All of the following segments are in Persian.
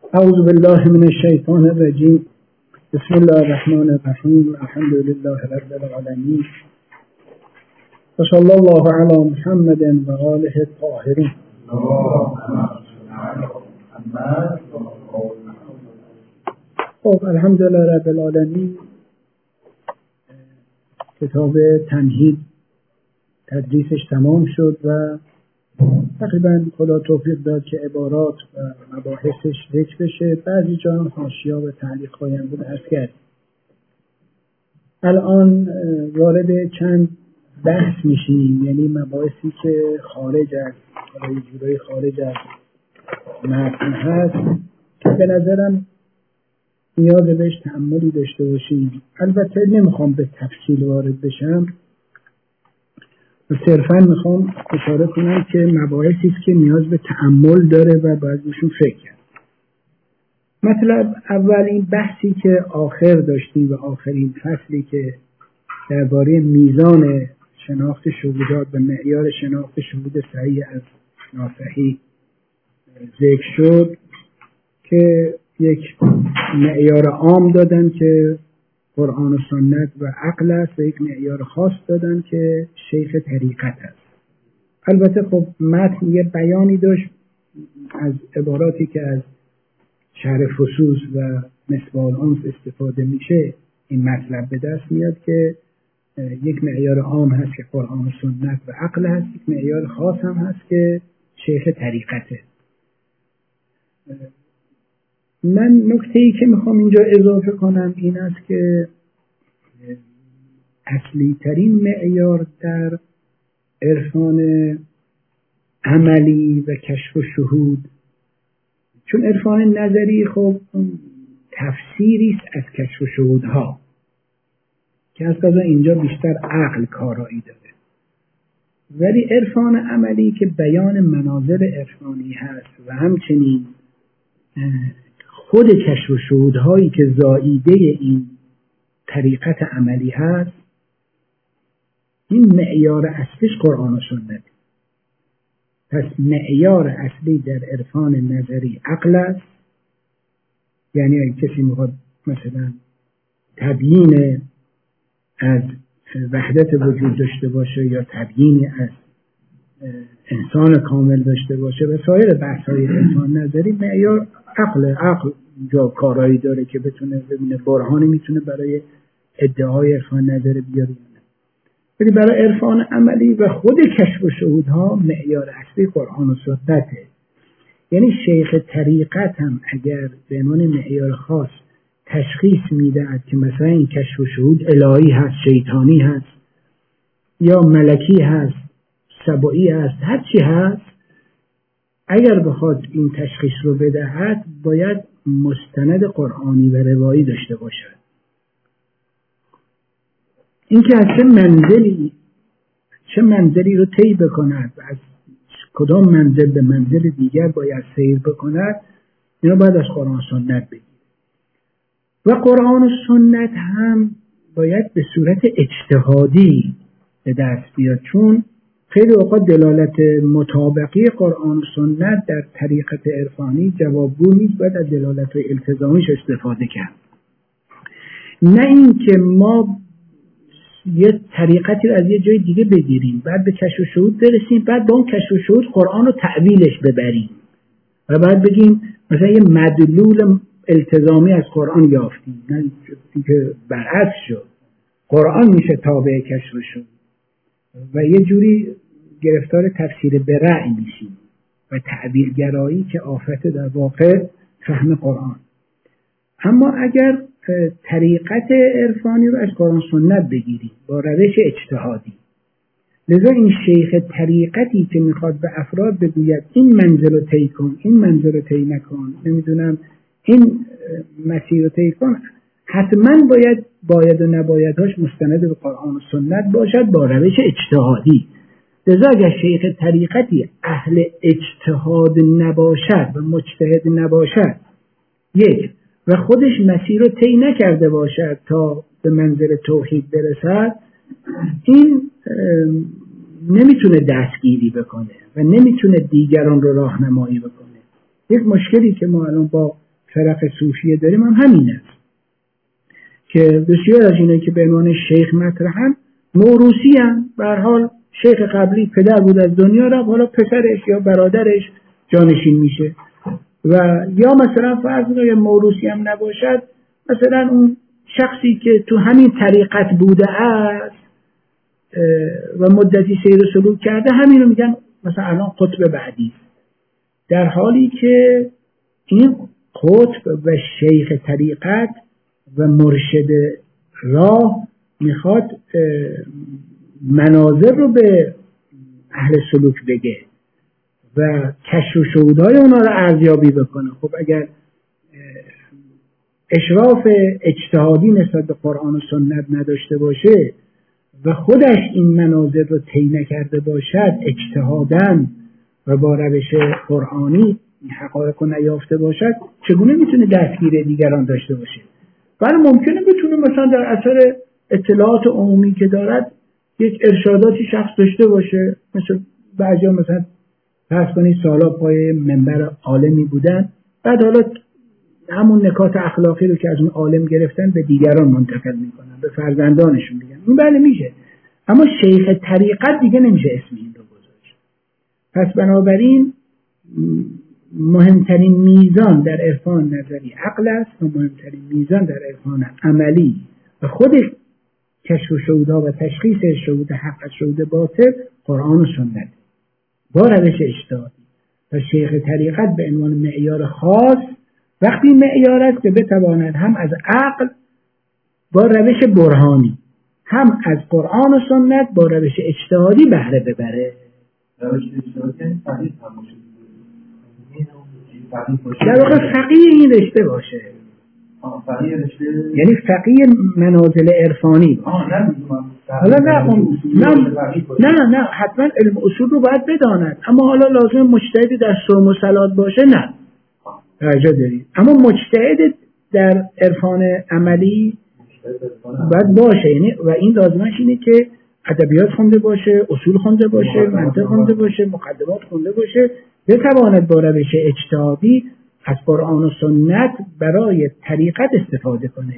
اعوذ بالله من الشیطان الرجیم. بسم الله الرحمن الرحیم. الحمد لله رب العالمین و صلی الله علی محمد و آله الطاهرین. خب الحمدلله رب العالمین. کتاب تمهید تدریسش تمام شد و تقریبا خدا توفیق داد که عبارات و مباحثش ذکر بشه. بعضی جا هم حاشیه و تعلیق هایم بود عرض کرد. الان وارد چند بحث میشیم، یعنی مباحثی که خارج از یه جورایی خارج از متن هست که به نظرم نیاز بهش تأملی داشته باشیم. البته نمیخوام به تفصیل وارد بشم، صرفا میخوام اشاره کنم که مباحثی است که نیاز به تأمل داره و باید بهشون فکر کرد. مطلب اول این بحثی که آخر داشتیم و آخرین فصلی که درباره میزان شناخت شهودات و معیار شناخت شهود صحیح از ناصحیح ذکر شد که یک معیار عام دادن که قرآن و سنت و عقل است و یک معیار خاص دادن که شیخ طریقت است. البته خب متن یه بیانی داشت از عباراتی که از شرح فصوص و مصباح الانس استفاده میشه. این مطلب به دست میاد که یک معیار عام هست که قرآن و سنت و عقل هست، یک معیار خاص هم هست که شیخ طریقته. من نکته‌ای که میخوام اینجا اضافه کنم این است که اصلی ترین معیار در عرفان عملی و کشف و شهود، چون عرفان نظری خب تفسیری است از کشف و شهودها که از قضا اینجا بیشتر عقل کارایی داره، ولی عرفان عملی که بیان مناظر عرفانی هست و همچنین خود کشف و شهودهایی که زائیده این طریقت عملی هست، این معیار اصلیش قرآن و سنت. پس معیار اصلی در عرفان نظری عقل است. یعنی اگه کسی میخواد مثلا تبیین از وحدت وجود داشته باشه یا تبیینی از انسان کامل داشته باشه و سایر بحث‌های عرفان نظری، معیار عقل جا کارایی داره که بتونه ببینه برهانی میتونه برای ادعای عرفان نظری بیاره. ولی برای عرفان عملی و خود کشف و شهودها معیار اصلی قرآن و سنته. یعنی شیخ طریقت هم اگر به عنوان معیار خاص تشخیص میدهد که مثلا این کشف و شهود الهی هست، شیطانی هست یا ملکی هست، سبعی هست، هر چی هست، اگر بخواد این تشخیص رو بدهد باید مستند قرآنی و روایی داشته باشد. این که از چه منزلی رو طی بکند و از کدام منزل به منزل دیگر باید سیر بکند، اینو باید از قرآن و سنت بگیر. و قرآن و سنت هم باید به صورت اجتهادی به دست بیاد، چون خیلی اوقات دلالت مطابقی قرآن و سنت در طریقت عرفانی جوابگو نیست، باید از دلالت التزامیش استفاده کرد. نه این که ما یه طریقتی از یه جای دیگه بگیریم بعد به کشف و شهود برسیم، بعد با اون کشف و شهود قرآن رو تعویلش ببریم و بعد بگیم مثلا یه مدلول التزامی از قرآن یافتیم. نه، که برعکس شد، قرآن میشه تابع کشف و شهود و یه جوری گرفتار تفسیر به رأی میشیم و تعبیر گرایی که آفت در واقع فهم قرآن. اما اگر طریقت عرفانی رو از قرآن سنت بگیریم با روش اجتهادی، لذا این شیخ طریقتی که میخواد به افراد بگوید این منزل رو طی کن، این منزل رو طی نکن، نمیدونم این مسیر رو طی کن، حتما باید و نبایدهاش مستند به قرآن و سنت باشد با روش اجتهادی. لذا اگر شیخ طریقتی اهل اجتهاد نباشد و مجتهد نباشد، یک، و خودش مسیر رو طی نکرده باشد تا به منزل توحید برسد، این نمیتونه دستگیری بکنه و نمیتونه دیگران رو راهنمایی بکنه. یک مشکلی که ما الان با فرق صوفیه داریم هم همین است که بسیار از اینایی که به عنوان شیخ مطرحن موروثی هم. به هر حال شیخ قبلی پدر بود از دنیا رفت، حالا پسرش یا برادرش جانشین میشه. و یا مثلا فرض کنید موروثی هم نباشد، مثلا اون شخصی که تو همین طریقت بوده است و مدتی سیر و سلوک کرده، همین رو میگن مثلا الان قطب بعدی، در حالی که این قطب و شیخ طریقت و مرشد راه میخواد مناظر رو به اهل سلوک بگه و کشف و شهودهای اونا رو ارزیابی بکنه. خب اگر اشراف اجتهادی نسبت به قرآن و سنت نداشته باشه و خودش این مناظر رو طی نکرده باشد اجتهاداً و با روش قرآنی این حقایق رو نیافته باشد، چگونه میتونه دستگیر دیگران داشته باشه؟ ولی ممکنه بتونه مثلا در اثر اطلاعات عمومی که دارد یک ارشاداتی شخص داشته باشه، مثل بعضیا مثلا فرض کنید سالا پای منبر عالمی بودن، بعد حالا همون نکات اخلاقی رو که از اون عالم گرفتن به دیگران منتقل میکنن، به فرزندانشون میگن. این بله میشه، اما شیخ طریقت دیگه نمیشه اسم این رو گذاشت. پس بنابراین مهمترین میزان در عرفان نظری عقل است و مهمترین میزان در عرفان عملی و خود کشف و شهودها و تشخیص شهود حق از شهود باطل قرآن و سنت با روش اجتهادی. و شیخ طریقت به عنوان معیار خاص وقتی معیار است که بتواند هم از عقل با روش برهانی، هم از قرآن و سنت با روش اجتهادی بهره ببره. روش اجتهادی فقیه هم باشه، در واقع فقیه این رشته باشه، فقیه رشته یعنی فقیه منازل عرفانی. حالا نه حتما علم اصول رو باید بداند، اما حالا لازم مجتهدی در صوم و صلات باشه، نه توجه دارید، اما مجتهد در عرفان عملی باید باشه، یعنی و این لازمش اینه که ادبیات خونده باشه، اصول خونده باشه، منطق خونده باشه، مقدمات خونده باشه، بتواند با روش اجتهادی از قرآن و سنت برای طریقت استفاده کنه.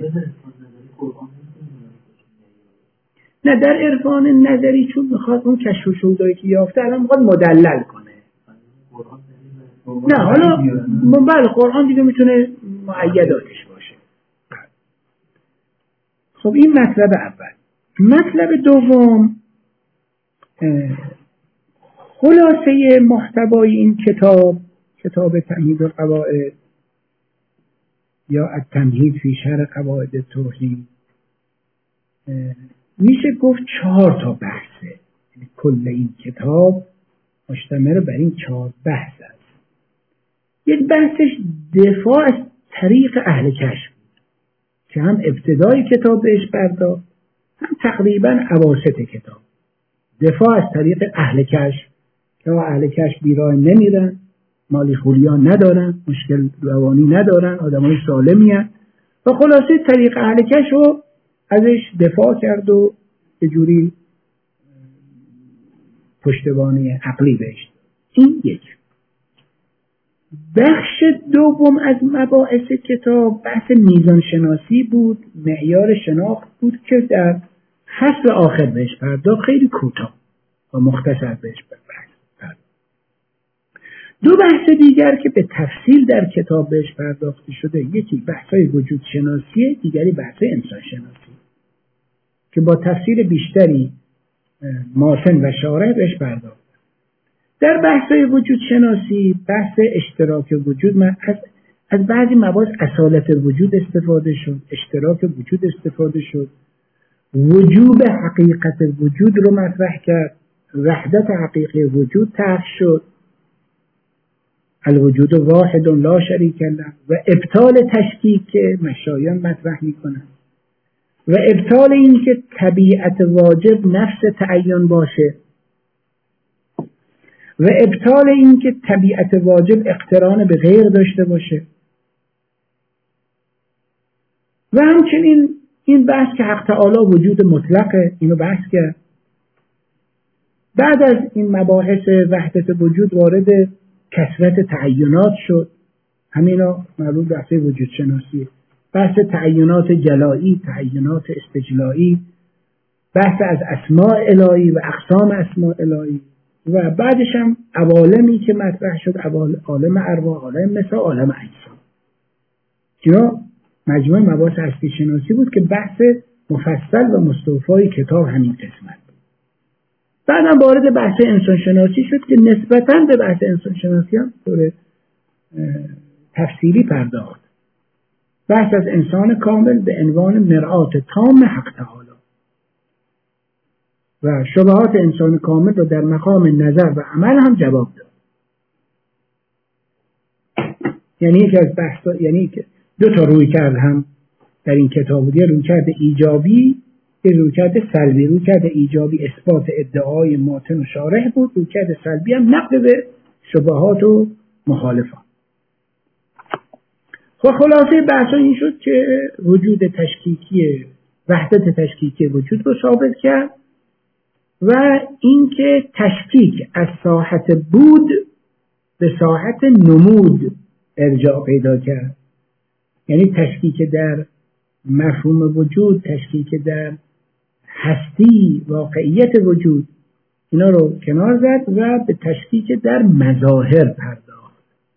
نه در عرفان نظری چون میخواد اون کشف و شهودایی که یافته الان میخواد مدلل کنه. نه حالا بله قرآن دیگه میتونه مؤیداتش باشه. خب این مطلب اول. مطلب دوم، خلاصه محتوای این کتاب تمهید القواعد یا التمهید فی شرح قواعد توحید، میشه گفت 4 تا بحثه. کل این کتاب مشتمل بر این 4 بحث است. یک بحثش دفاع از طریق اهل کشف بود که هم ابتدای کتاب بهش پرداخت، هم تقریبا اواسط کتاب. دفاع از طریق اهل کشف که اهل کشف بیراه نمیرن، مالی خوریا ندارن، مشکل روانی ندارن، آدمای سالمی هستن و خلاصه طریق اهل کشف رو ازش دفاع کرد و به جوری پشتوانه عقلی بهش. این یک. بخش دوم از مباحث کتاب بحث میزان شناسی بود، معیار شناخت بود که در فصل آخر بهش پرداخت، خیلی کوتاه و مختصر بهش پرداخت. دو بحث دیگر که به تفصیل در کتاب بهش پرداخته شده، یکی بحث‌های وجود شناسی، دیگری بحث انسان شناسی که با تفصیل بیشتری ماتن و شارح بهش پرداخت. در بحث‌های وجود شناسی بحث اشتراک وجود، من از بعضی مباحث اصالت وجود استفاده شد، اشتراک وجود استفاده شد، وجوب حقیقت وجود رو مطرح کرد، وحدت حقیقی وجود طرح شد، الوجود واحد لا شریک له، و ابطال تشکیک که مشایان مطرح میکنن و ابطال این که طبیعت واجب نفس تعین باشه و ابطال این که طبیعت واجب اقتران به غیر داشته باشه و همچنین این بحث که حق تعالی وجود مطلقه، اینو بحث کرد. بعد از این مباحث وحدت وجود وارد کثرت تعینات شد همینا مربوط به بحث وجود شناسی، بحث تعینات جلایی، تعینات استجلایی، بحث از اسماء الهی و اقسام اسماء الهی و بعدش هم عوالمی که مطرح شد، عالم ارواح، عالم مثل عالم اجسام. اینا مجموعه مباحث هستی شناسی بود که بحث مفصل و مستوفای کتاب همین قسمت بود. بعدم وارد بحث انسان شناسی شد که نسبتاً به بحث انسان شناسی هم طور تفصیلی پرداخت. بحث از انسان کامل به عنوان مرآت تام حق تعالی و شبهات انسان کامل رو در مقام نظر و عمل هم جواب داد. یعنی یکی از بحثا، یعنی که دو تا رویکرد هم در این کتاب بود، رویکرد ایجابی، یه رویکرد سلبی. رویکرد ایجابی اثبات ادعای ماتن و شارح بود، رویکرد سلبی هم نقد به شبهات و مخالفان. خب خلاصه بحثا این شد که وجود تشکیکی، وحدت تشکیکی وجود رو ثابت کرد و اینکه تشکیک از ساحت بود به ساحت نمود ارجاع پیدا کرد. یعنی تشکیک در مفهوم وجود، تشکیک در هستی، واقعیت وجود، اینا رو کنار زد و به تشکیک در مظاهر پرداخت.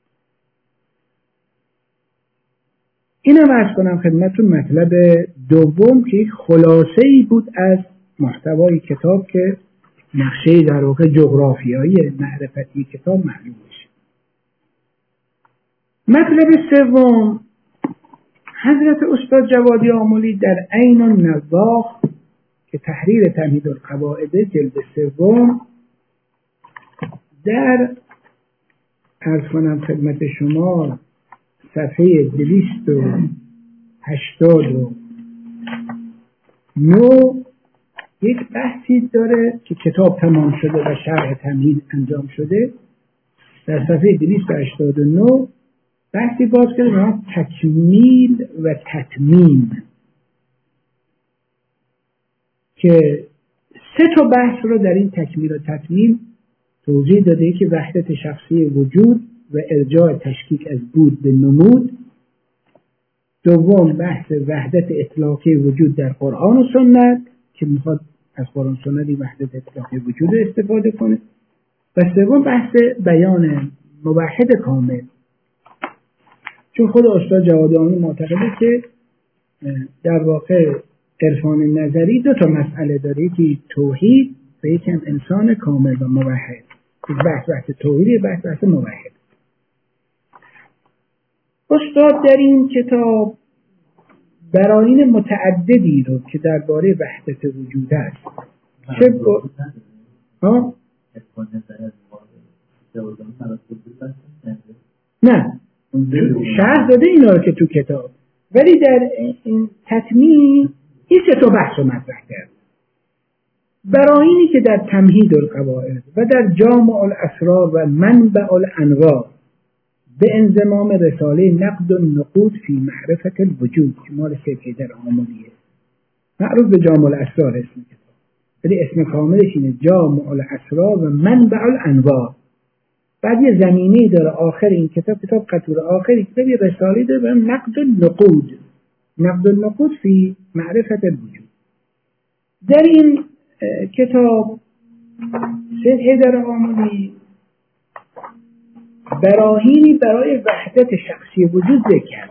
اینم عرض کنم خدمتتون مطلب دوم که خلاصه‌ای بود از محتوای کتاب که نقشه در واقع جغرافیایی معرفتی کتاب معلوم بشه. مطلب سوم، حضرت استاد جوادی آملی در عین النواخ که تحریر تمهید القواعد جلد سوم در عرض کنم خدمت شما صفحه 289 یک بحثی داره که کتاب تمام شده و شرح تمهید انجام شده. در صفحه 289 بحثی باز کرده تکمیل و تتمیم که 3 تا بحث رو در این تکمیل و تتمیم توضیح داده که وحدت شخصی وجود و ارجاع تشکیک از بود به نمود. دوم بحث وحدت اطلاقی وجود در قرآن و سنت که میخواد از قرآن و سنت وحدت اطلاقی وجود استفاده کنه و سوم بحث بیان موحد کامل. چون خود استاد جوادی آملی معتقده که در واقع عرفان نظری 2 تا مسئله داره، یکی توحید و یکی هم انسان کامل و موحد. بحث توحید، بحث موحد. استاد در این کتاب براهین متعددی رو که درباره وحدت وجود است نه شرح داده اینا رو که تو کتاب، ولی در این تتمیم این 3 تا بحث رو مطرح کرد. براهینی که در تمهید القواعد و در جامع الاسرار و منبع الانوار به انضمام رساله نقد النقود فی معرفت الوجود که مال شیخ حیدر آملیه، معروف به جامع الاسرار اسم کتاب، ولی اسم کاملش اینه جامع الاسرار و منبع الانوار. بعد یه زمینه‌ای داره آخر این کتاب قطور آخری که یه رساله داره به نقد النقود، نقد النقود فی معرفت الوجود. در این کتاب شیخ حیدر آملی براهینی برای وحدت شخصی وجود ذکر کرده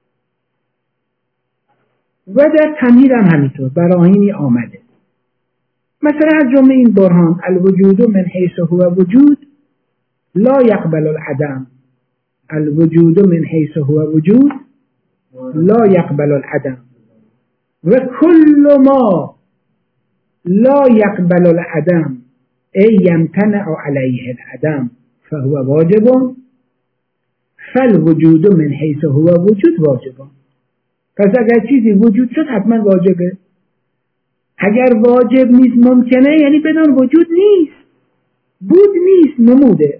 و در تمهید هم همینطور براهینی آمده. مثلا از جمله این برهان الوجود من حیث هو وجود لا يقبل العدم، الوجود من حیث هو وجود لا يقبل العدم و كل ما لا يقبل العدم ای يمتنع علیه العدم فهو واجب فالوجود من حیث هو وجود واجب. پس اگر چیزی وجود شد حتما واجبه، اگر واجب نیست ممکنه، یعنی بدون وجود نیست، بود نیست، نموده.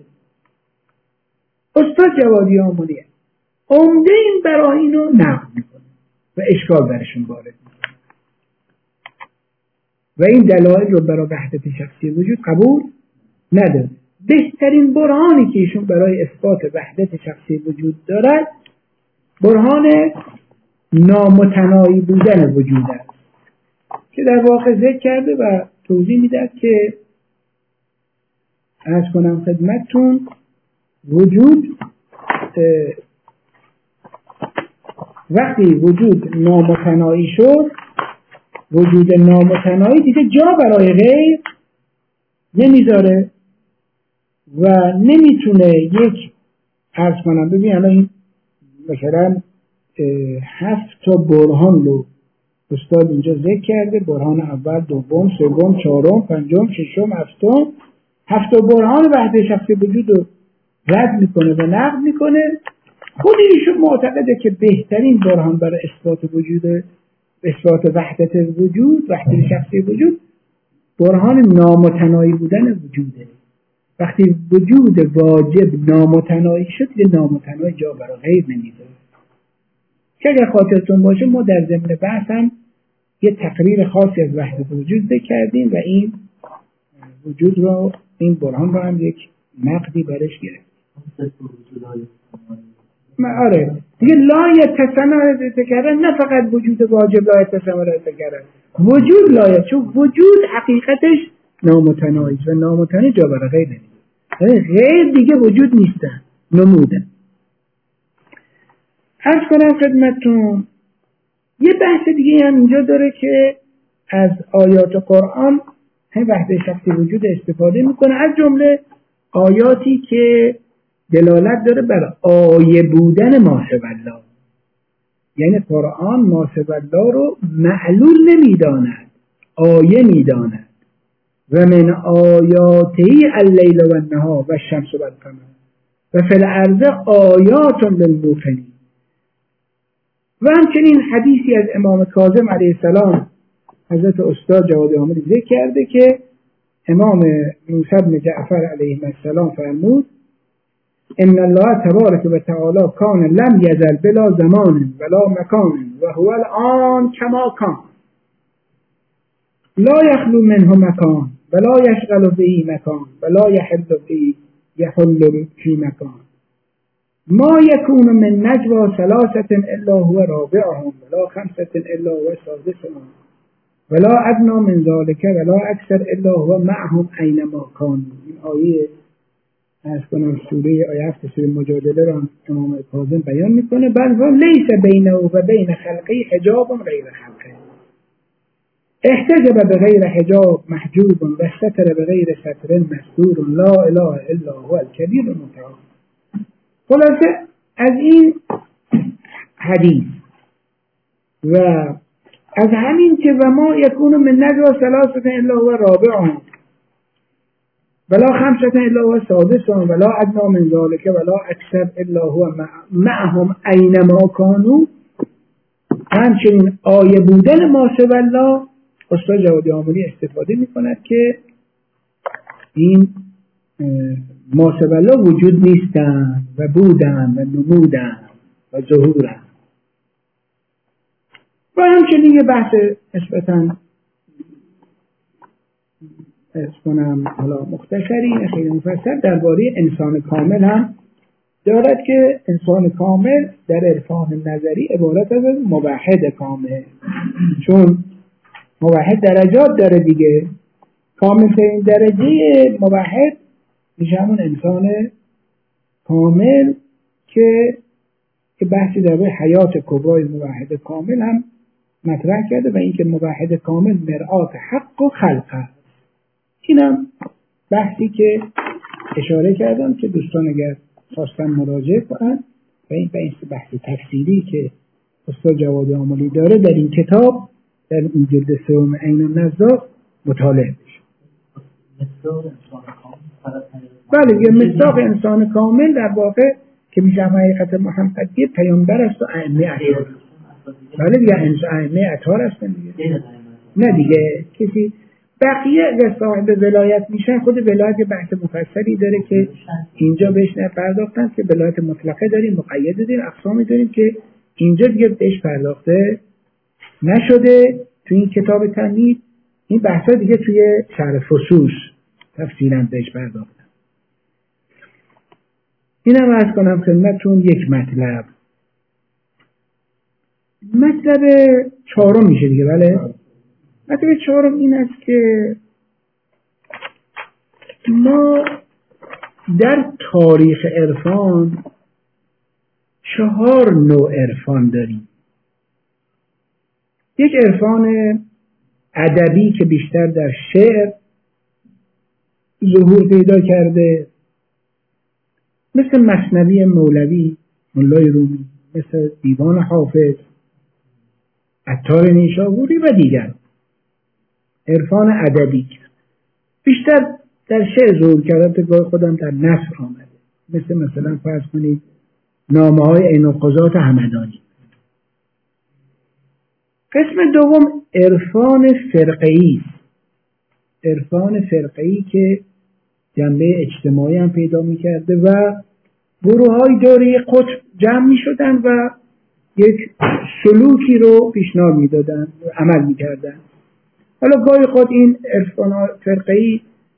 استاد جوادی آملی عمده این براهین رو نقد میکنه و اشکال برشون وارد میکنه و این دلایل رو برای وحدت شخصی وجود قبول نداره. بهترین برهانی که ایشون برای اثبات وحدت شخصی وجود دارد برهان نامتناهی بودن وجود است که در واقع ذکر کرده و توضیح میدهد که عرض کنم خدمتتون وجود وقتی وجود نامتناهی شد، وجود نامتناهی دیگه جا برای غیر نمیذاره و نمیتونه یک عرض کنم ببین الان این مثلا 7 تا برهان رو استاد اینجا ذکر کرده، برهان اول، دوم، سوم، چهارم، پنجم، ششم، هفتم. 7 برهان وحدت شخصی وجود رو رد میکنه و نقد میکنه. خود ایشون معتقده که بهترین برهان برای اثبات وحدت وجود، وحدت شخصی وجود، برهان نامتناهی بودن وجوده. وقتی وجود واجب نامتناهی شد، یه نامتناهی جا برای غیر نمیذاره. که اگر خاطرتون باشه ما در ضمن بحث هم یه تقریر خاصی از وحدت وجود کردیم و این وجود رو، این برهان رو هم یک نقدی برش گرفت. آره دیگه لا یتسمع کردن، نه فقط وجود واجب لا یتسمع کردن، وجود لا، چون وجود حقیقتش نامتناهی و نامتناهی جا برای غیر نمیذاره. غیر دیگه وجود نیستن، نمودن. عرض کنم خدمتتون یه بحث دیگه هم اینجا داره که از آیات قرآن هم وحدت شخصی وجود استفاده میکنه، از جمله آیاتی که دلالت داره بر آیه بودن ما سوی الله. یعنی قرآن ما سوی الله رو معلول نمیداند، آیه میداند. و من آیاته اللیل و النهار و الشمس و القمر و فی الارض آیات للموقنین. و همچنین حدیثی از امام کاظم علیه السلام حضرت استاد جواد آملی ذکر کرده که امام موسی بن جعفر علیه السلام فرمود ان الله تبارک و تعالی کان لم یزل بلا زمان ولا مکان و هو الان کما کان لا یخلو منه مکان ولا یشغل به مکان ولا یحل فی مکان ما یکون من نجوا ثلاثة الا هو رابعهم ولا خمسة الا هو سادسهم ولا ادنى من ذلك ولا اکثر الا هو معهم اینما کانوا. این آیه از کنم سوره آیه 7 سوره مجادله را امام کاظم بیان میکنه. بل لیس بینه و بین خلقه حجاب غیر خلقه، احتجب بغیر حجاب محجوب و ستر بغیر ستر مستور لا اله الا هو الکبیر المتعال. خلاصه از این حدیث و از همین که و ما یکون من نجوا ثلاثة الا هو رابعهم ولا خمسة الا هو سادسهم ولا ادنى من ذلك ولا اکثر الا هو معهم اینما کانوا. همچنین آیه بودن ما سوی الله استاد جواد آملی استفاده می کند که این ما سوی الله وجود نیستند و بودند و نمودند و ظهورند. و همچنین یه بحث نسبتاً اسکنم حالا مختصری خیلی مفصل درباره انسان کامل هم دارد که انسان کامل در عرفان نظری عبارت از موحد کامل، چون موحد درجات داره دیگه. کاملترین درجه موحد میشه همون انسان کامل که بحثی درباره حیات کبرای موحد کامل هم مطرح کرده و اینکه موحد کامل مرآت حق و خلق است. اینم بحثی که اشاره کردم که دوستان اگر خواستن مراجعه کنن و این بحث تفصیلی که استاد جواد آملی داره در این کتاب در این جلد سوم عین النزاق مطالعه بشه. بله یه مصداق انسان کامل در واقع که میشه حقیقت محمدی پیامبر است و ائمه اطهار. بله دیگه ائمه اطهار هستن دیگه. نه دیگه کسی بقیه اگر صاحب ولایت میشن خود ولایت بحث مفصلی داره که اینجا بهش نپرداختن که ولایت مطلقه داریم، مقیده داریم، اقسامی داریم که اینجا دیگه بهش پرداخته نشده تو این کتاب تمهید. این بحثا دیگه توی شرح فصوص تفصیلا بهش پرداختن. اینم عرض کنم خدمتتون یک مطلب. مطلب چهارم میشه دیگه، بله؟ مطلب چهارم این است که ما در تاریخ عرفان 4 نوع عرفان داریم. یک عرفان ادبی که بیشتر در شعر ظهور پیدا کرده، مثل مثنوی مولوی مولای رومی، مثل دیوان حافظ، عطار نیشابوری و دیگر. عرفان ادبی بیشتر در شعر ظهور کرده، گاه خودم در نثر آمده، مثلا فرض کنید نامه های عین القضات همدانی. قسم دوم عرفان فرقه‌ای، عرفان فرقه‌ای که جنبه اجتماعی هم پیدا می‌کرده و گروه‌های دوره قطب جمع می‌شدن و یک سلوکی رو پیشنهاد می‌دادن، عمل می‌کردن. حالا گاهی خود این عرفان فرقه‌ای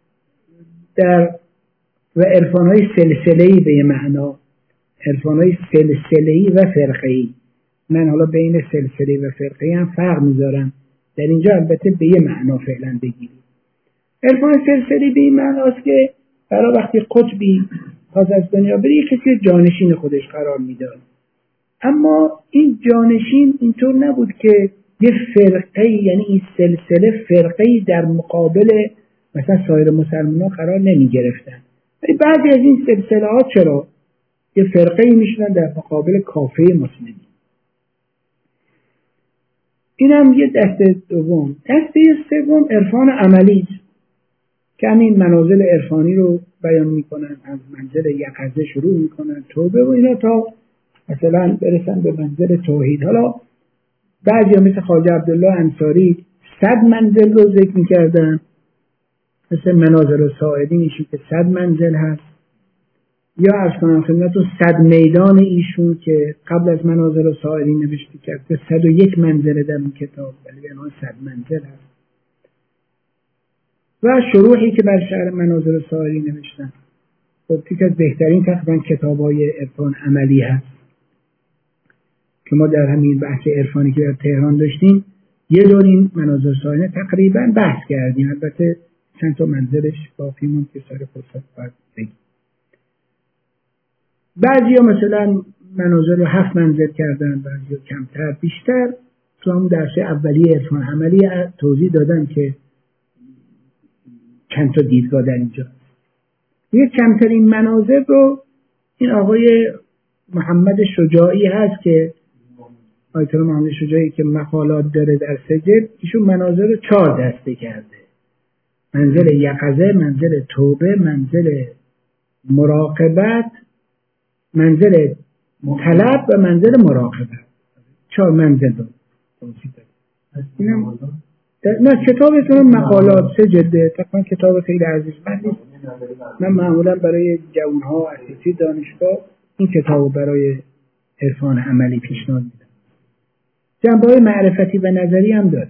و عرفان‌های سلسله‌ای به معنا، عرفان‌های سلسله‌ای و فرقه‌ای، من حالا بین سلسله‌ای و فرقه‌ای هم فرق می‌ذارم در اینجا، البته به یه معنا فعلا بگیریم. عرفان سلسله‌ای به این معناست که برای وقتی قطبی خواست از دنیا بره کسی جانشین خودش قرار میداد، اما این جانشین اینطور نبود که یه فرقه، یعنی این سلسله فرقه‌ای در مقابل مثلا سایر مسلمانان قرار نمی گرفتن، ولی بعضی از این سلسله ها چرا یه فرقه‌ای میشدن در مقابل کافه مسلمین. این هم یه دسته دوم. دسته سوم عرفان عملی که همین منازل عرفانی رو بیان میکنن، از منزل یقظه شروع میکنن، توبه و اینا، تا مثلا برسن به منزل توحید. حالا بعضی مثل خواجه عبدالله انصاری 100 منزل رو ذکر میکردن، مثل منازل و ساعدین ایشون که 100 منزل هست، یا عرض کنم خدمتتون 100 میدان ایشون که قبل از منازل و ساعدین نوشته کرده 101 منزل در این کتاب، ولی الان 100 منزل هست. و شروحی که بر شعر منازل و ساعدین نوشتن، خب یکی از بهترین تقریبا کتاب‌های عرفان عملی هست که ما در همین بحث عرفانی که در تهران داشتیم یه دور این منازل و ساعدین تقریبا بحث کردیم. البته چند تا منزلش باقی موند که سر فرصت باید بگیم. بعضی ها مثلا منازل رو 7 منزل کردن، بعضی ها کمتر بیشتر. تو هم درس اولیه عرفان عملی توضیح دادن که چند تا دیدگاه در اینجا. یک کمترین منازل رو این آقای محمد شجاعی هست که آیت الله محمد شجاعی که مقالات داره در سجل، ایشون منازل رو 4 دسته کرده: منزل یقظه، منزل توبه، منزل مراقبت، منزل طلب و منزل مراقبت. 4 منزل رو توضیح داره. اینم نه کتابتون مقالات 3 جلده، تقریبا کتاب خیلی عزیز من معمولا برای جوانها اساسی دانشگاه این کتابو برای عرفان عملی پیشنهاد میدم. جنبه‌های معرفتی و نظری هم داره.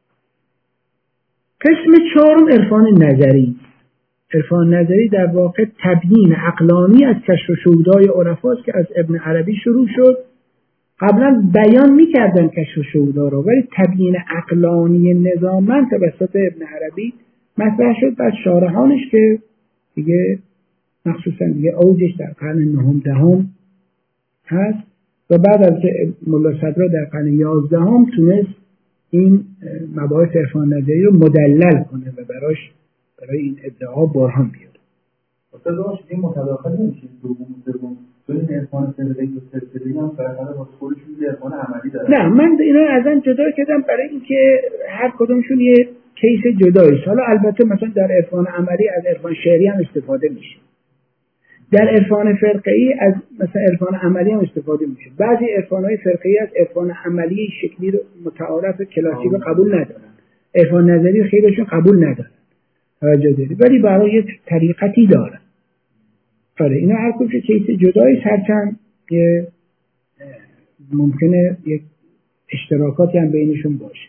قسم 4 عرفان نظری. عرفان نظری در واقع تبیین عقلانی از کشف و شهودهای عرفاست که از ابن عربی شروع شد. قبلا بیان میکردن کشف و شهودها رو، ولی تبیین عقلانی نظامن توسط ابن عربی مطرح شد. بعد شارحانش که دیگه مخصوصا دیگه اوجش در قرن 9 دهم هست و بعد از که ملا صدرا در قرن 11 تونست این مباحث عرفان نظری رو مدلل کنه و برای این ادعا برهان بیاره. استاد این متداخل نمیشه دوم این عرفان سلسله‌ای و سلسله‌ای هم برای خودشون یه عرفان عملی داره. نه من اینا ازن جدا کردم برای اینکه هر کدومشون یه کیس جداییه. حالا البته مثلا در عرفان عملی از عرفان شعری هم استفاده میشه، در عرفان فرقه‌ای از مثلا عرفان عملی هم استفاده میشه. بعضی عرفان‌های فرقه‌ای از عرفان عملی شکلی رو متعارف کلاسیک رو قبول ندارن، عرفان نظری خیلیشون قبول ندارن، توجه داری، ولی برای یک طریقتی دارن. آره اینا هر کدوم کیس جدایی، هرچند که ممکنه یک اشتراکاتی هم بینشون باشه.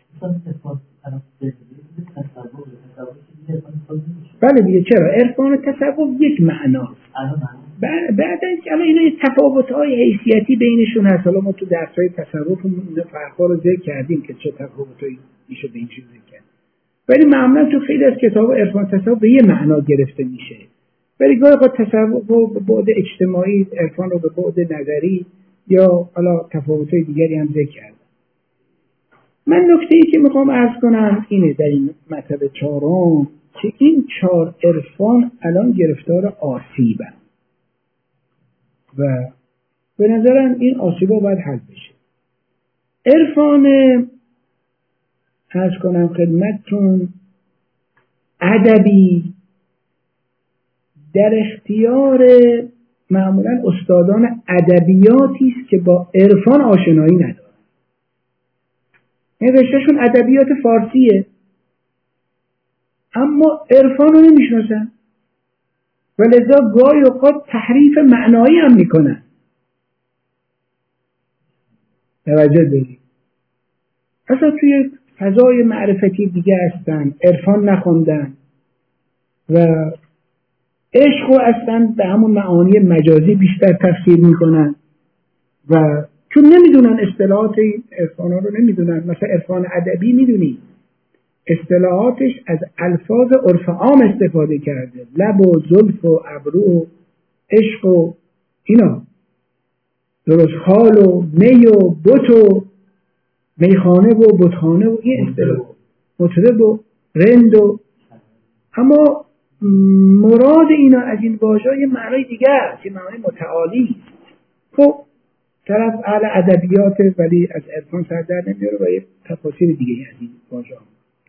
بله دیگه، چرا عرفان تصوف یک معناست. بعد از که اینا تفاوت‌های حیثیتی بینشون هست. حالا ما تو درس‌های تصوفمون اینا فرق‌ها رو ذکر کردیم که چه تفاوتایی میشه بینشون ذکر کرد، ولی معمولا تو خیلی از کتاب عرفان تصوف به یه معنا گرفته میشه، ولی گاهی اوقات تصوف رو به بعد اجتماعی، عرفان رو به بعد نظری یا حالا تفاوت‌های دیگری هم ذکر کردم. من نکته‌ای که میخوام عرض کنم اینه در این مطلب چهارم که این 4 عرفان الان گرفتار آسیبن و به نظرم این آسیبا باید حل بشه. عرفان عرض کنم خدمتتون ادبی در اختیار معمولا استادان ادبیاتی است که با عرفان آشنایی ندارن. این رشتهشون ادبیات فارسیه اما عرفان رو نمیشناسن و لذا گاهی اوقات تحریف معنایی هم میکنن. توجه دارید؟ اصلا توی فضای معرفتی دیگه هستن، عرفان نخوندن و عشق رو اصلا به همون معانی مجازی بیشتر تفسیر میکنن و چون نمیدونن اصطلاحات عرفان رو نمیدونن. مثلا عرفان ادبی میدونی اصطلاحاتش از الفاظ عرف عام استفاده کرده، لب و زلف و ابرو و عشق و اینا، درست حال و می و بت و میخانه و بتخانه و این اصطلاح، مطرب و رند و، اما مراد اینا از این واژه‌ها یه معنای دیگه است، یه معنای متعالی. خب طرف اهل ادبیات ولی از عرفان سر در نمیاره و یه تفاسیر دیگه از این واژه‌ها.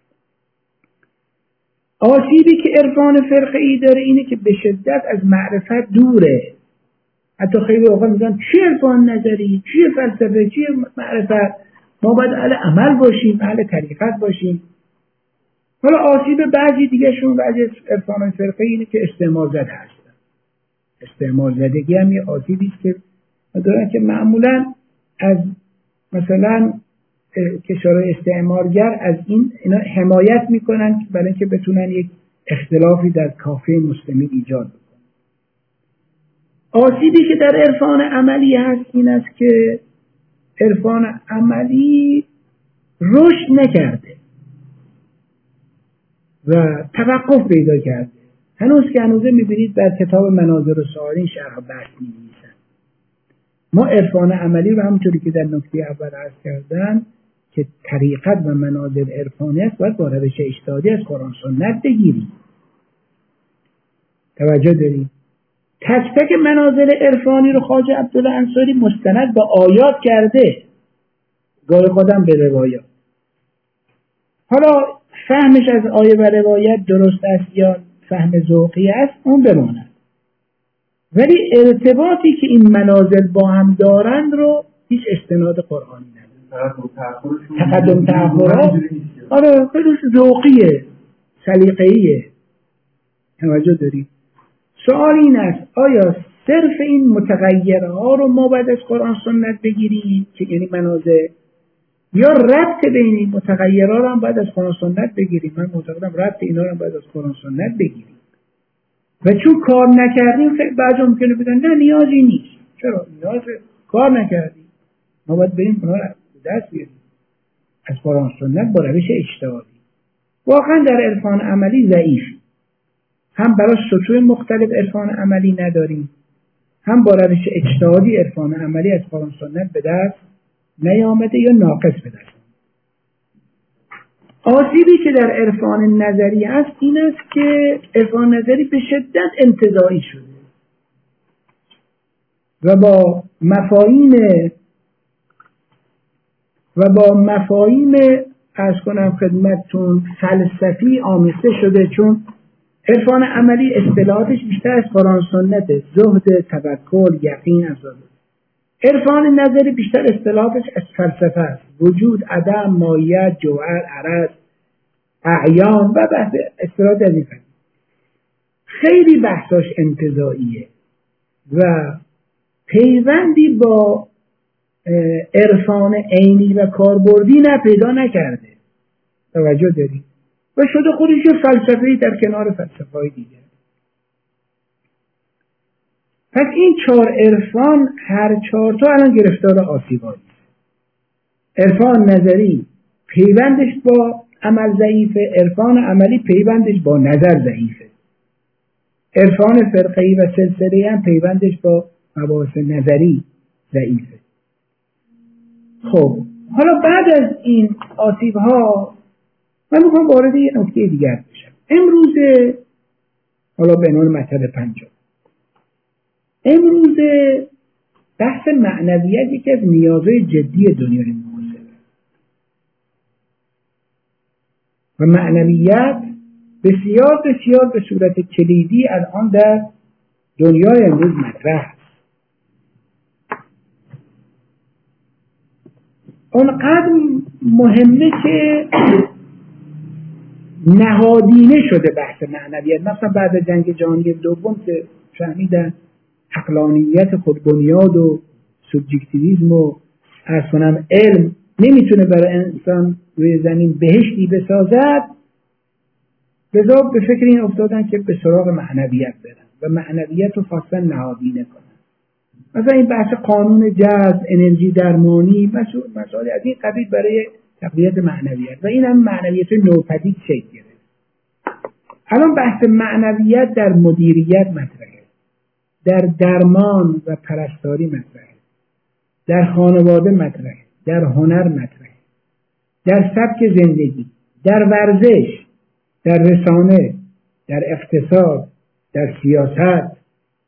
آسیبی که عرفان فرقه‌ای داره اینه که به شدت از معرفت دوره. حتی خیلی اوقات میگن چی عرفان نظری، چی فلسفه، چی معرفت، ما باید اهل عمل باشیم، اهل طریقت باشیم. حالا آسیب بعضی دیگه‌شون بعضی عرفان فرقه‌ای اینه که استعمار زده هستن. استعمار زدگی هم یه آسیبی است که دارن که معمولا از مثلا کشورهای استعمارگر از اینا حمایت میکنن برای اینکه بتونن یک اختلافی در کافه مسلمین ایجاد بکنن. آسیبی که در عرفان عملی هست این است که عرفان عملی رشد نکرده و توقف پیدا کرده. هنوز که هنوزه میبینید در کتاب مناظر السائلین شرح بحث می‌نویسن. ما عرفان عملی رو همونطوری که در نکته اول عرض کردن که طریقت و منازل عرفانی است باید با روش اجتهادی از قرآن سنت بگیریم. توجه داریم؟ تک تک منازل عرفانی رو خواجه عبدالله انصاری مستند با آیات کرده، گاهی خودم به روایات. حالا فهمش از آیه و روایت درست است یا فهم ذوقی است اون بماند، ولی ارتباطی که این منازل با هم دارند رو هیچ استناد قرآنی نداره. تقدم تأخرات آره خیلی ذوقیه، سلیقه‌ایه. توجه دارید؟ سوال این است آیا صرف این متغیرها رو ما باید از قرآن سنت بگیریم که یعنی منازل، یا ربط بین این متغیرها رو هم باید از قرآن سنت بگیریم؟ من معتقدم ربط اینا رو هم باید از قرآن سنت بگیریم و چون کار نکردیم خیلی بعضی ممکنه بگن نه نیازی نیست. چرا؟ نیاز کار نکردیم. ما باید بریم اونا رو دست بیاریم از قرآن سنت با روش اجتهادی. واقعا در عرفان عملی ضعیف، هم برای سطوح مختلف عرفان عملی نداریم، هم با روش اجتهادی عرفان عملی از قرآن سنت به دست نیامده یا ناقص به دست. آسیبی که در عرفان نظری است این است که عرفان نظری به شدت انتزاعی شده و با مفاهیم عرض کنم خدمتتون فلسفی آمیخته شده، چون عرفان عملی اصطلاحاتش بیشتر از قرآن سنته، زهد، توکل، یقین، افضل. عرفان نظری بیشتر اصطلاحاتش از فلسفه است، وجود، عدم، ماهیت، جوهر، عرض، اعیان و بحث اصطلاحات از این قبیل. خیلی بحثاش انتزاعیه و پیوندی با عرفان عینی و کاربردی پیدا نکرده. توجه دارید؟ و شده خودش یه فلسفه‌ای در کنار فلسفه‌های دیگه. پس این 4 عرفان هر 4 تا الان گرفتار آسیبایی. عرفان نظری پیوندش با عمل ضعیفه، عرفان عملی پیوندش با نظر ضعیفه، عرفان فرقه‌ای و سلسله‌ای هم پیوندش با مباحث نظری ضعیفه. خب حالا بعد از این آسیب‌ها من میخوام وارد یه نکته دیگر بشم. امروز حالا به عنوان مطلب 5 امروز بحث معنویت یکی از نیازهای جدی دنیای معاصره و معنویت بسیار بسیار به صورت کلیدی الان در دنیای امروز مطرح است. اونقدر مهمه که نهادینه شده بحث معنویت. مثلا بعد از جنگ جهانی دوم که فهمیدن عقلانیت خودبنیاد و سوبژکتیویسم و اصلا علم نمیتونه برای انسان روی زمین بهشتی بسازد، لذا به فکر این افتادن که به سراغ معنویت برن و معنویت رو خواستن نهادینه کنن. مثلا این بحث قانون جذب، انرژی درمانی، مسائل از این قبیل برای تقویت معنویت و این هم معنویت نوپدید شکل گرفت. الان بحث معنویت در مدیریت مطرحه، در درمان و پرستاری مطرحه، در خانواده مطرحه، در هنر مطرحه، در سبک زندگی، در ورزش، در رسانه، در اقتصاد، در سیاست.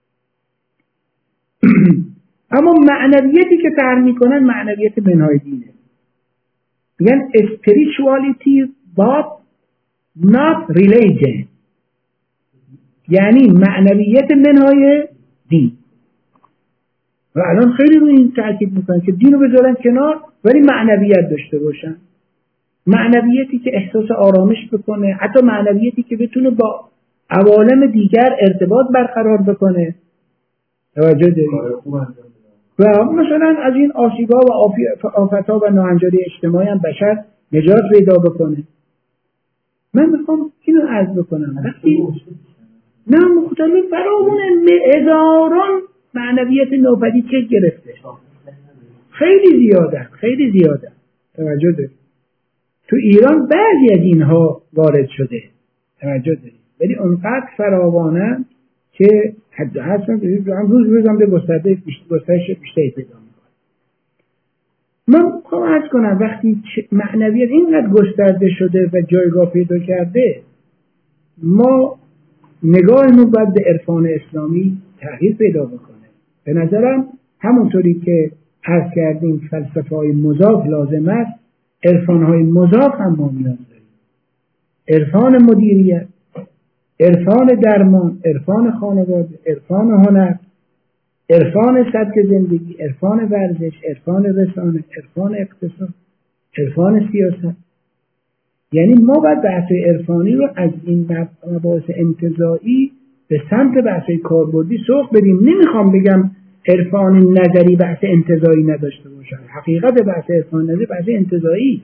اما معنویتی که طرح میکنن معنویت منهای دینه. میگن spirituality but not religion، یعنی معنویت منهای دین. و الان خیلی روی این تاکید میکنن که دین رو بذارن کنار ولی معنویت داشته باشن، معنویتی که احساس آرامش بکنه، حتی معنویتی که بتونه با عوالم دیگر ارتباط برقرار بکنه. توجه دارید؟ و مثلا از این آسیب‌ها و آفت‌ها و ناهنجاری اجتماعی هم بشر نجات پیدا بکنه. من میخوام اینو عرض بکنم وقتی نه مختلف برامون هزاران معنویت نوپدید چه گرفته، خیلی زیاده. توجه دارید؟ تو ایران بعضی از اینها وارد شده، توجه دارید، ولی اونقدر فراوانه که هستن روز به گسترش بیشتری پیدا میکنه. من میخوام عرض کنم وقتی معنویت اینقدر گسترده شده و جایگاه پیدا کرده، ما نگاهمون باید به عرفان اسلامی تغییر پیدا بکنه. به نظرم همونطوری که عرض کردیم فلسفه های مضاف لازم است، عرفان های مضاف هم ما نیاز داریم. عرفان مدیریت، عرفان درمان، عرفان خانواده، عرفان هنر، عرفان سبک زندگی، عرفان ورزش، عرفان رسانه، عرفان اقتصاد، عرفان سیاست. یعنی ما باید بحث عرفانی رو از این مباحث انتزاعی به سمت بحث کاربردی سوق بدیم. نمیخوام بگم عرفان نظری بحث انتزاعی نداشته باشه، حقیقت بحث عرفان نظری بحث انتزاعی،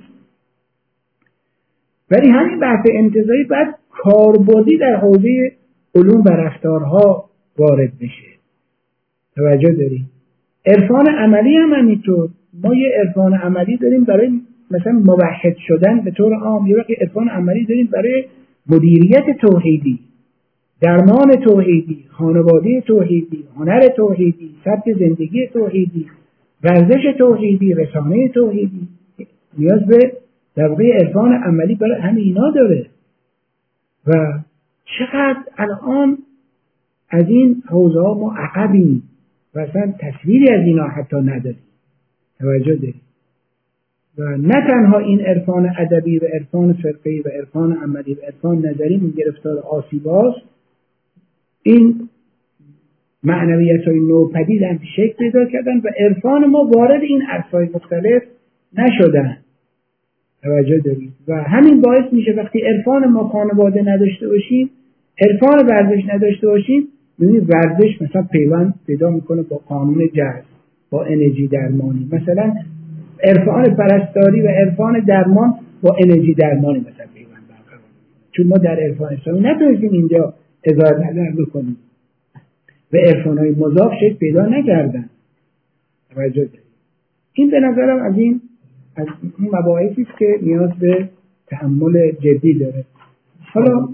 ولی همین بحث انتزاعی باید کاربردی در حوزه علوم و رفتارها وارد بشه. توجه داریم؟ عرفان عملی هم همینطور. ما یه عرفان عملی داریم برای مثلا موحد شدن به طور عام، یه وقت عرفان عملی داریم برای مدیریت توحیدی، درمان توحیدی، خانواده توحیدی، هنر توحیدی، سبک زندگی توحیدی، ورزش توحیدی، رسانه توحیدی. نیاز به در واقع عرفان عملی برای همه اینا داره. و چقدر الان از این حوزه ها ما عقبیم و اصلا تصویری از اینا حتی نداریم. توجه داریم؟ و نه تنها این عرفان ادبی و عرفان فرقه‌ای و عرفان عملی و عرفان نظری من گرفتار آسیباست، این معنویت‌های نوپدید هم شکل پیدا کردن و عرفان ما وارد این عرصه‌های مختلف نشدن. توجه دارید؟ و همین باعث میشه وقتی عرفان ما خانواده نداشته باشیم، عرفان ورزش نداشته باشیم، می‌بینید ورزش مثلا پیوند پیدا میکنه با قانون جذب، با انرژی درمانی. مثلا عرفان پرستاری و عرفان درمان با انرژی درمانی مثلا پیوند برقرار میکنه، چون ما در عرفان اسلامی نتونستیم اینجا اظهار نظر بکنیم. و عرفان‌های مضاف شکل پیدا نکردن. توجه دارید. این به نظرم از این مباحثی است که نیاز به تأمل جدی داره. حالا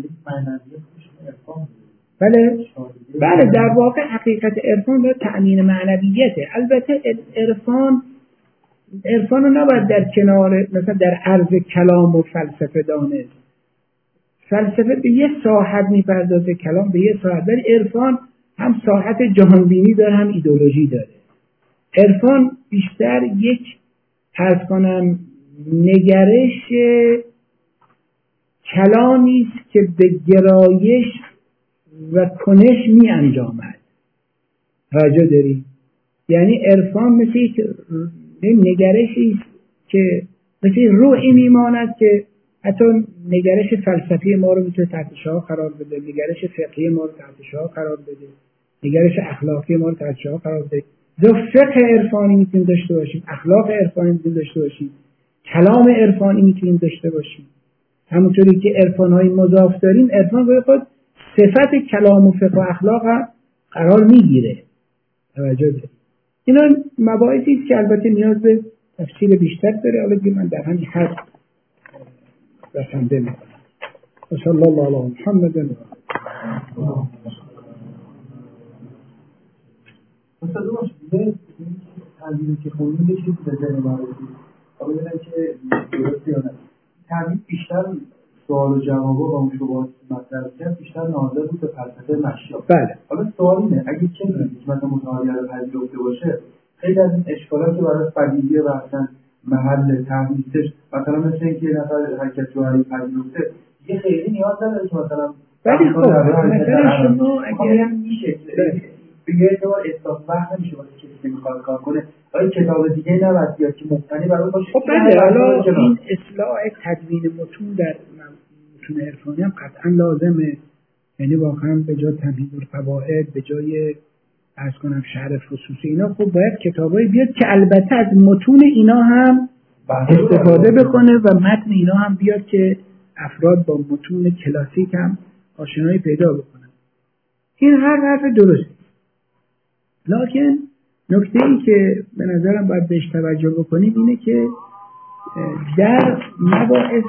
بله در واقع حقیقت عرفان به تأمین معنویته. البته عرفان رو نباید در کنار مثلا در عرض کلام و فلسفه دانست. فلسفه به یه ساحت میپردازه، کلام به یه ساحت، ولی عرفان هم ساحت جهانبینی داره هم ایدئولوژی داره. عرفان بیشتر یک عرض کنم نگرش کلامی است که به گرایش و کنش می انجامد. توجه داری؟ یعنی عرفان مثل یک نگرشی است که مثل روحی میماند که حتی نگرش فلسفی ما رو میتونه تحت شعاع قرار بده، نگرش فقهی ما رو تحت شعاع قرار بده، نگرش اخلاقی ما رو تحت شعاع قرار بده. دو فقه عرفانی میتونیم داشته باشیم، اخلاق عرفانی میتونیم داشته باشیم، کلام عرفانی میتونیم داشته باشیم. همونطوری که عرفان‌های مضاف داریم، عرفان به خود صفت کلام و فقه و اخلاق هم قرار میگیره. توجه دارید. اینا مباحثی است که البته نیاز به تفصیل بیشتر داره. حالا من در همین حد بسنده میکنم. و صلی الله علی محمد و مثلا دوست تحلیلی که خوندیم یه چیزی به ذهن من رسید. حالا ببینم که درسته یا نه. تحلیل بیشتر سوال و جواب و اون شبهات مطرح کرد بیشتر ناظر بود به فلسفه مشیا. بله. حالا سوال اینه اگه چه حکمت متعالی رو پذیرفته باشه، خیلی از این اشکالات که برای بدیهیه و اصلا محل تحلیلش مثلا مثل اینکه یه نفر حرکت جوهری پذیرفته یه خیلی نیاز نداره که مثلا ولی خب مثلا شما اگر میشه بگه اعتبار احساس وقت نمیشه واسه کسی که میخواد کار کنه آیا کتاب دیگه نباید بیاد که مقتنی برای باشه. خب بله حالا این اصلاح تدوین متون در متون عرفانی هم قطعا لازمه. یعنی واقعا به جای تمهید القواعد، به جای عرض کنم شرح خصوصی اینا، خب باید کتابایی بیاد که البته از متون اینا هم استفاده بکنه و متن اینا هم بیاد که افراد با متون کلاسیک هم آشنایی پیدا بکنن. این هر حرف درستی. لکن نکته‌ای که به نظرم باید بهش توجه بکنیم اینه که در مباحث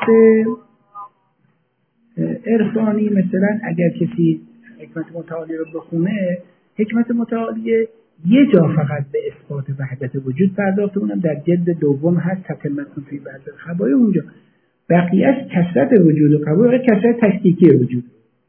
عرفانی مثلا اگر کسی حکمت متعالی رو بخونه، حکمت متعالی یه جا فقط به اثبات وحدت وجود پرداخته، اونم در جلد دوم هست تتمتون فی بعض الخبایا. اونجا بقیه‌اش کثرت وجود و قبول کثرت تشکیکی وجود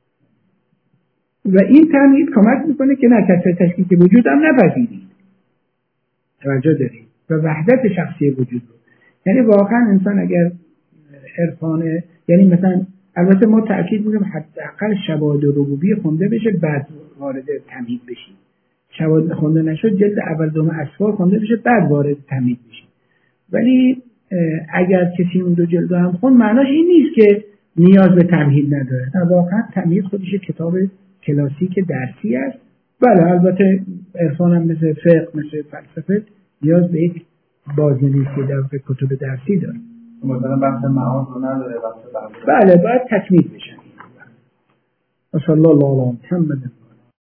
و این تمهید کمک میکنه که نه کثرت تشکیکی وجود هم نپذیرید. توجه دارید و وحدت شخصی وجود رو. یعنی واقعا انسان اگر عرفانه، یعنی مثلا البته ما تأکید میکنیم حداقل شواهد ربوبیه خونده بشه بعد وارد تمهید بشیم. شواهد خونده نشد جلد اول دوم اسفار خونده بشه بعد وارد تمهید بشیم. ولی اگر کسی اون دو جلد هم خوند معناش این نیست که نیاز به تمهید نداره. واقعا تمهید خودش کتاب کلاسیک درسی است. بله البته عرفان هم مثل فقه مثل فلسفه نیاز به یک بازنویسی در کتب درسی داره. مثلا بحث معاد رو نداره. بله باید تکمیل بشن. و صلی الله علی محمد